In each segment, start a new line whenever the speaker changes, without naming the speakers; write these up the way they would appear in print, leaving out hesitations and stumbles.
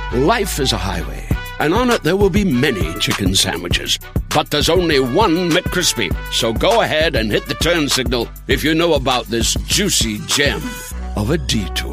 Life is a highway, and on it there will be many chicken sandwiches. But there's only one McCrispy. So go ahead and hit the turn signal if you know about this juicy gem of a detour.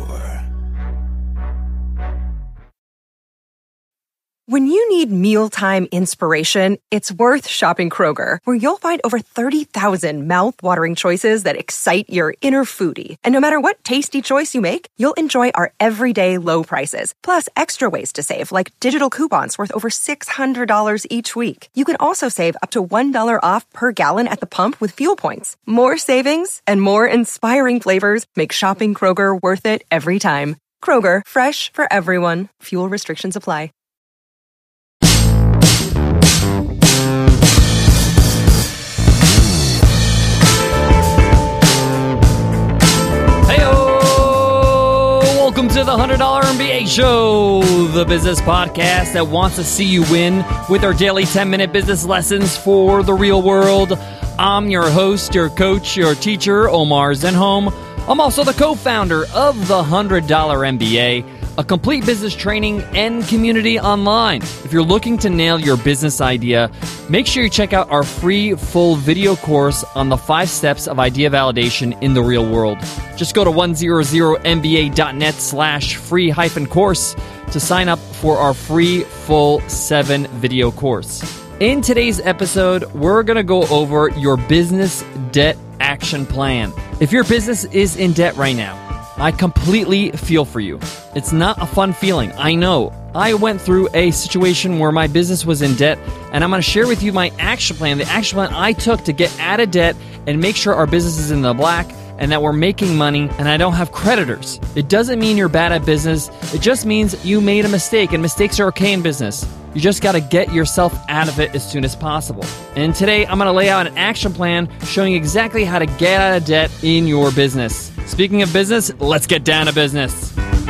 When you need mealtime inspiration, it's worth shopping Kroger, where you'll find over 30,000 mouth-watering choices that excite your inner foodie. And no matter what tasty choice you make, you'll enjoy our everyday low prices, plus extra ways to save, like digital coupons worth over $600 each week. You can also save up to $1 off per gallon at the pump with fuel points. More savings and more inspiring flavors make shopping Kroger worth it every time. Kroger, fresh for everyone. Fuel restrictions apply.
Welcome to the $100 MBA Show, the business podcast that wants to see you win with our daily 10-minute business lessons for the real world. I'm your host, your coach, your teacher, Omar Zenhom. I'm also the co-founder of the $100 MBA, a complete business training and community online. If you're looking to nail your business idea, make sure you check out our free full video course on the 5 steps of idea validation in the real world. Just go to 100mba.net/free-course to sign up for our free full 7 video course. In today's episode, we're going to go over your business debt action plan. If your business is in debt right now, I completely feel for you. It's not a fun feeling, I know. I went through a situation where my business was in debt, and I'm going to share with you my action plan, the action plan I took to get out of debt and make sure our business is in the black and that we're making money and I don't have creditors. It doesn't mean you're bad at business. It just means you made a mistake, and mistakes are okay in business. You just got to get yourself out of it as soon as possible. And today, I'm going to lay out an action plan showing exactly how to get out of debt in your business. Speaking of business, let's get down to business.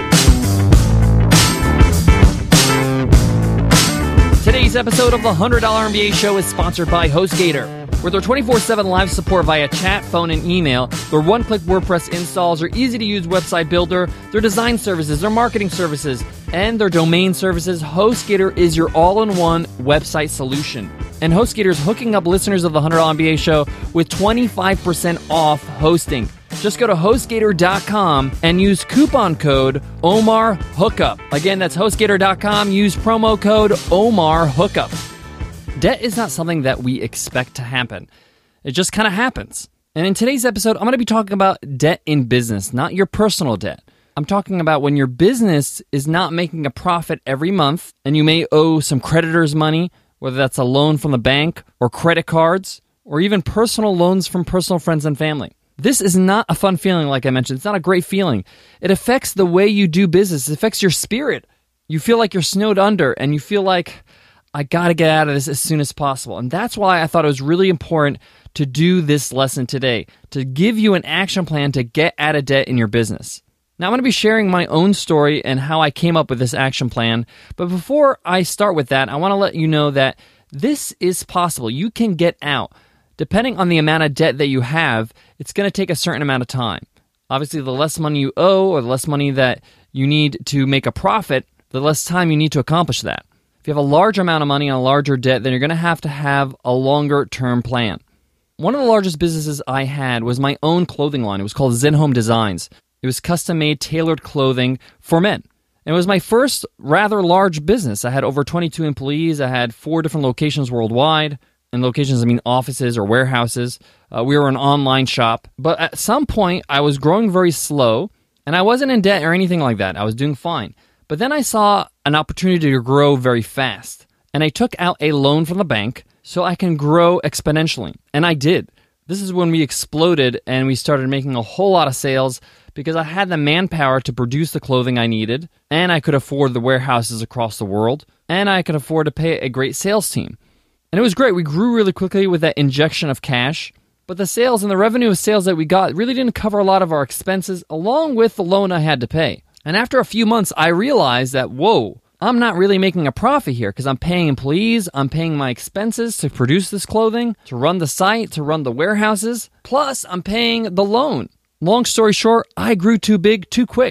Today's episode of the $100 MBA Show is sponsored by HostGator. With their 24/7 live support via chat, phone, and email, their one-click WordPress installs, their easy-to-use website builder, their design services, their marketing services, and their domain services, HostGator is your all-in-one website solution. And HostGator is hooking up listeners of the $100 MBA Show with 25% off hosting. Just go to HostGator.com and use coupon code OMARHOOKUP. Again, that's HostGator.com. Use promo code OMARHOOKUP. Debt is not something that we expect to happen. It just kind of happens. And in today's episode, I'm going to be talking about debt in business, not your personal debt. I'm talking about when your business is not making a profit every month and you may owe some creditors money, whether that's a loan from the bank or credit cards or even personal loans from personal friends and family. This is not a fun feeling, like I mentioned. It's not a great feeling. It affects the way you do business. It affects your spirit. You feel like you're snowed under and you feel like, I got to get out of this as soon as possible. And that's why I thought it was really important to do this lesson today, to give you an action plan to get out of debt in your business. Now, I'm going to be sharing my own story and how I came up with this action plan. But before I start with that, I want to let you know that this is possible. You can get out. Depending on the amount of debt that you have, it's going to take a certain amount of time. Obviously, the less money you owe or the less money that you need to make a profit, the less time you need to accomplish that. If you have a large amount of money and a larger debt, then you're going to have a longer-term plan. One of the largest businesses I had was my own clothing line. It was called Zenhom Designs. It was custom-made, tailored clothing for men. And it was my first rather large business. I had over 22 employees. I had 4 different locations worldwide. And locations, I mean offices or warehouses. We were an online shop. But at some point, I was growing very slow, and I wasn't in debt or anything like that. I was doing fine. But then I saw an opportunity to grow very fast. And I took out a loan from the bank so I can grow exponentially. And I did. This is when we exploded and we started making a whole lot of sales because I had the manpower to produce the clothing I needed, and I could afford the warehouses across the world, and I could afford to pay a great sales team. And it was great. We grew really quickly with that injection of cash, but the sales and the revenue of sales that we got really didn't cover a lot of our expenses along with the loan I had to pay. And after a few months, I realized that, whoa, I'm not really making a profit here because I'm paying employees, I'm paying my expenses to produce this clothing, to run the site, to run the warehouses, plus I'm paying the loan. Long story short, I grew too big too quick.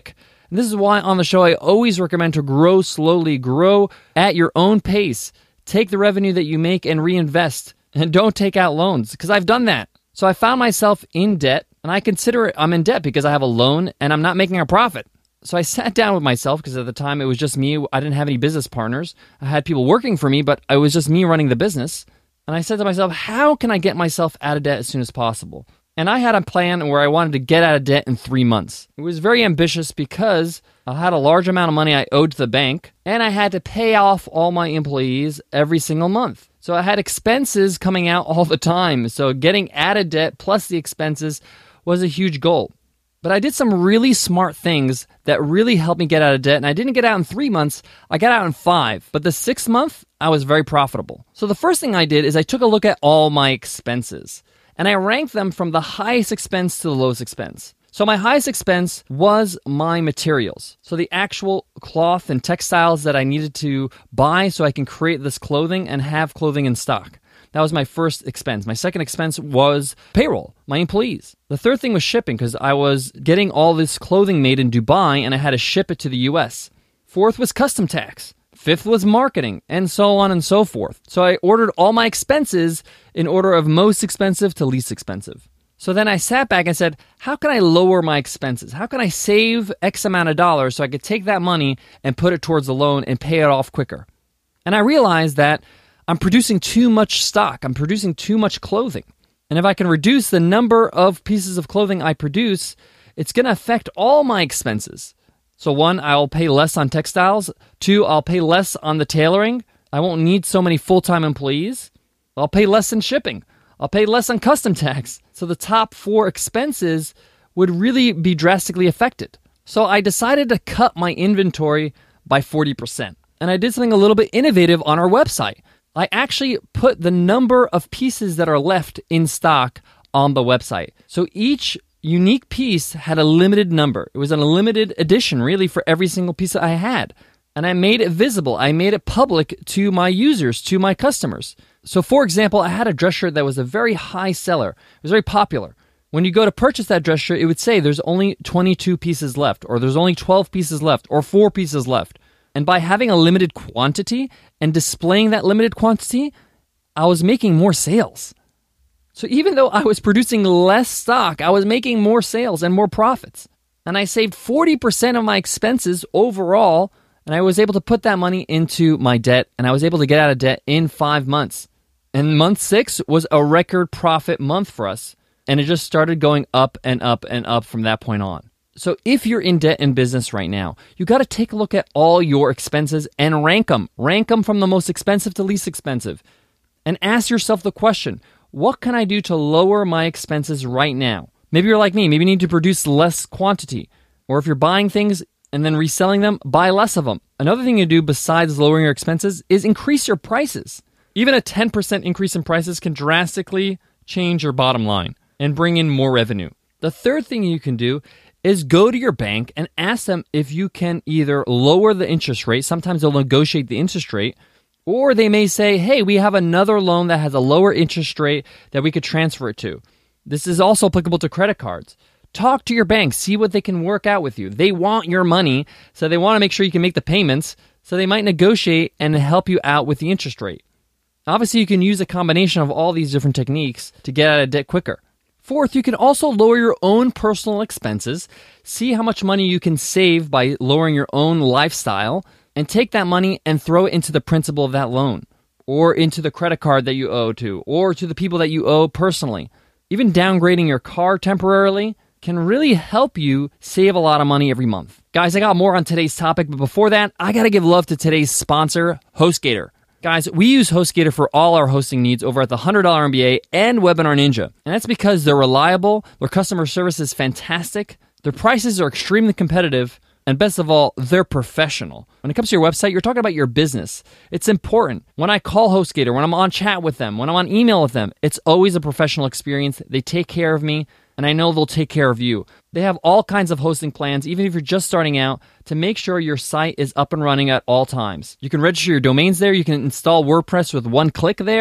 And this is why on the show I always recommend to grow slowly, grow at your own pace. Take the revenue that you make and reinvest, and don't take out loans, because I've done that. So I found myself in debt, and I consider I'm in debt because I have a loan and I'm not making a profit. So I sat down with myself, because at the time it was just me. I didn't have any business partners. I had people working for me, but it was just me running the business. And I said to myself, how can I get myself out of debt as soon as possible? And I had a plan where I wanted to get out of debt in 3 months. It was very ambitious because I had a large amount of money I owed to the bank, and I had to pay off all my employees every single month. So I had expenses coming out all the time. So getting out of debt plus the expenses was a huge goal. But I did some really smart things that really helped me get out of debt. And I didn't get out in 3 months. I got out in 5. But the 6th month, I was very profitable. So the first thing I did is I took a look at all my expenses. And I ranked them from the highest expense to the lowest expense. So my highest expense was my materials. So the actual cloth and textiles that I needed to buy so I can create this clothing and have clothing in stock. That was my first expense. My second expense was payroll, my employees. The third thing was shipping, because I was getting all this clothing made in Dubai and I had to ship it to the US. Fourth was custom tax. Fifth was marketing, and so on and so forth. So I ordered all my expenses in order of most expensive to least expensive. So then I sat back and said, how can I lower my expenses? How can I save X amount of dollars so I could take that money and put it towards the loan and pay it off quicker? And I realized that I'm producing too much stock. I'm producing too much clothing. And if I can reduce the number of pieces of clothing I produce, it's going to affect all my expenses. So 1, I'll pay less on textiles. 2, I'll pay less on the tailoring. I won't need so many full-time employees. I'll pay less in shipping. I'll pay less on custom tax. So the top 4 expenses would really be drastically affected. So I decided to cut my inventory by 40%. And I did something a little bit innovative on our website. I actually put the number of pieces that are left in stock on the website. So each unique piece had a limited number. It was a limited edition, really, for every single piece that I had. And I made it visible. I made it public to my users, to my customers. So, for example, I had a dress shirt that was a very high seller. It was very popular. When you go to purchase that dress shirt, it would say there's only 22 pieces left, or there's only 12 pieces left, or 4 pieces left. And by having a limited quantity and displaying that limited quantity, I was making more sales. So even though I was producing less stock, I was making more sales and more profits. And I saved 40% of my expenses overall, and I was able to put that money into my debt, and I was able to get out of debt in 5 months. And month 6 was a record profit month for us, and it just started going up and up and up from that point on. So if you're in debt in business right now, you got to take a look at all your expenses and rank them. Rank them from the most expensive to least expensive. And ask yourself the question, what can I do to lower my expenses right now? Maybe you're like me. Maybe you need to produce less quantity. Or if you're buying things and then reselling them, buy less of them. Another thing you do besides lowering your expenses is increase your prices. Even a 10% increase in prices can drastically change your bottom line and bring in more revenue. The third thing you can do is go to your bank and ask them if you can either lower the interest rate. Sometimes they'll negotiate the interest rate. Or they may say, hey, we have another loan that has a lower interest rate that we could transfer it to. This is also applicable to credit cards. Talk to your bank. See what they can work out with you. They want your money, so they want to make sure you can make the payments, so they might negotiate and help you out with the interest rate. Obviously, you can use a combination of all these different techniques to get out of debt quicker. Fourth, you can also lower your own personal expenses. See how much money you can save by lowering your own lifestyle, and take that money and throw it into the principal of that loan, or into the credit card that you owe to, or to the people that you owe personally. Even downgrading your car temporarily can really help you save a lot of money every month. Guys, I got more on today's topic, but before that, I got to give love to today's sponsor, HostGator. Guys, we use HostGator for all our hosting needs over at the $100 MBA and Webinar Ninja. And that's because they're reliable, their customer service is fantastic, their prices are extremely competitive, and best of all, they're professional. When it comes to your website, you're talking about your business. It's important. When I call HostGator, when I'm on chat with them, when I'm on email with them, it's always a professional experience. They take care of me, and I know they'll take care of you. They have all kinds of hosting plans, even if you're just starting out, to make sure your site is up and running at all times. You can register your domains there. You can install WordPress with one click there.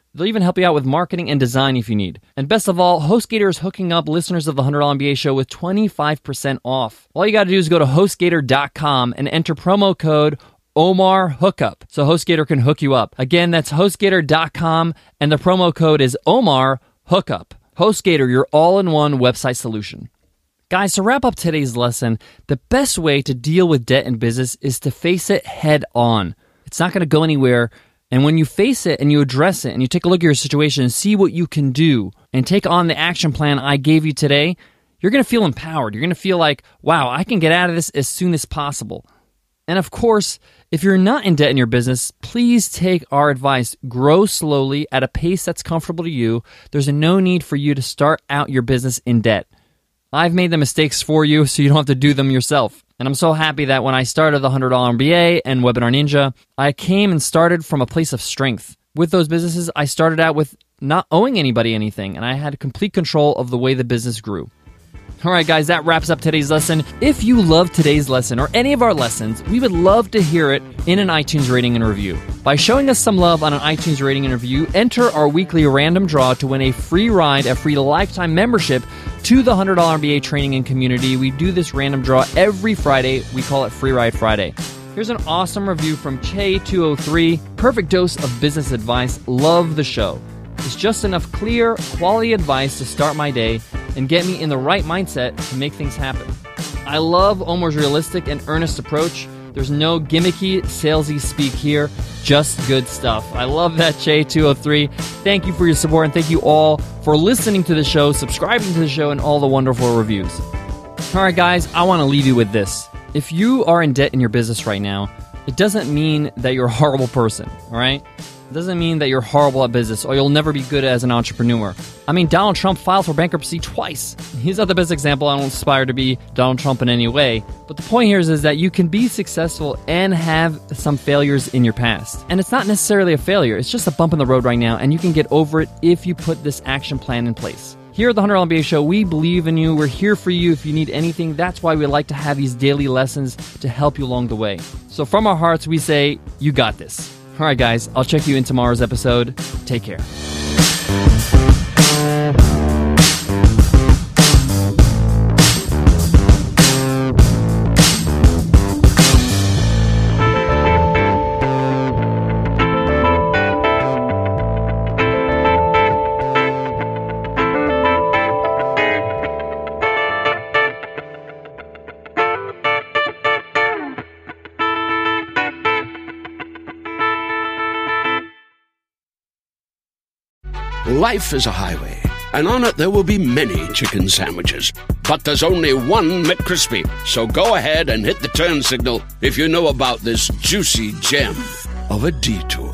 They'll even help you out with marketing and design if you need. And best of all, HostGator is hooking up listeners of the $100 MBA show with 25% off. All you got to do is go to HostGator.com and enter promo code Omar Hookup so HostGator can hook you up. Again, that's HostGator.com and the promo code is Omar Hookup. HostGator, your all-in-one website solution. Guys, to wrap up today's lesson, the best way to deal with debt in business is to face it head on. It's not going to go anywhere. And when you face it and you address it and you take a look at your situation and see what you can do and take on the action plan I gave you today, you're going to feel empowered. You're going to feel like, wow, I can get out of this as soon as possible. And of course, if you're not in debt in your business, please take our advice. Grow slowly at a pace that's comfortable to you. There's no need for you to start out your business in debt. I've made the mistakes for you so you don't have to do them yourself. And I'm so happy that when I started the $100 MBA and Webinar Ninja, I came and started from a place of strength. With those businesses, I started out with not owing anybody anything, and I had complete control of the way the business grew. All right, guys, that wraps up today's lesson. If you loved today's lesson or any of our lessons, we would love to hear it in an iTunes rating and review. By showing us some love on an iTunes rating and review, enter our weekly random draw to win a free ride, a free lifetime membership to the $100 MBA training and community. We do this random draw every Friday. We call it Free Ride Friday. Here's an awesome review from Che203. Perfect dose of business advice. Love the show. It's just enough clear, quality advice to start my day and get me in the right mindset to make things happen. I love Omar's realistic and earnest approach. There's no gimmicky, salesy speak here, just good stuff. I love that, Che203. Thank you for your support, and thank you all for listening to the show, subscribing to the show, and all the wonderful reviews. All right, guys, I want to leave you with this. If you are in debt in your business right now, it doesn't mean that you're a horrible person, all right? It doesn't mean that you're horrible at business or you'll never be good as an entrepreneur. I mean, Donald Trump filed for bankruptcy twice. He's not the best example. I don't aspire to be Donald Trump in any way. But the point here is that you can be successful and have some failures in your past. And it's not necessarily a failure. It's just a bump in the road right now, and you can get over it if you put this action plan in place. Here at the $100 MBA Show, we believe in you. We're here for you if you need anything. That's why we like to have these daily lessons to help you along the way. So from our hearts, we say, you got this. All right, guys, I'll check you in tomorrow's episode. Take care.
Life is a highway, and on it there will be many chicken sandwiches. But there's only one McCrispy. So go ahead and hit the turn signal if you know about this juicy gem of a detour.